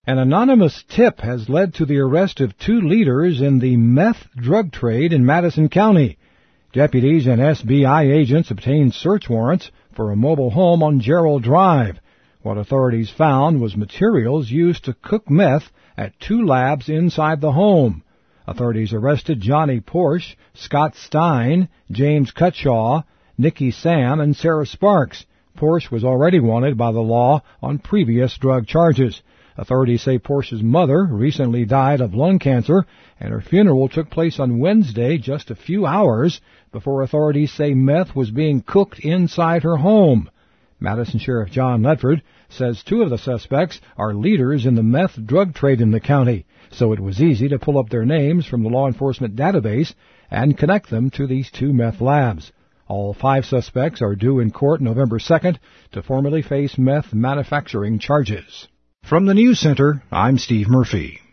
An anonymous tip has led to the arrest of 2 leaders in the meth drug trade in Madison County. Deputies and SBI agents obtained search warrants for a mobile home on Gerald Drive. What authorities found was materials used to cook meth at 2 labs inside the home. Authorities arrested Johnny Porsche, Scott Stein, James Cutshaw, Nikki Sam, and Sarah Sparks. Porsche was already wanted by the law on previous drug charges. Authorities say Porsche's mother recently died of lung cancer, and her funeral took place on Wednesday, just a few hours before authorities say meth was being cooked inside her home. Madison Sheriff John Ledford says 2 of the suspects are leaders in the meth drug trade in the county, so it was easy to pull up their names from the law enforcement database and connect them to these 2 meth labs. All 5 suspects are due in court November 2nd to formally face meth manufacturing charges. From the News Center, I'm Steve Murphy.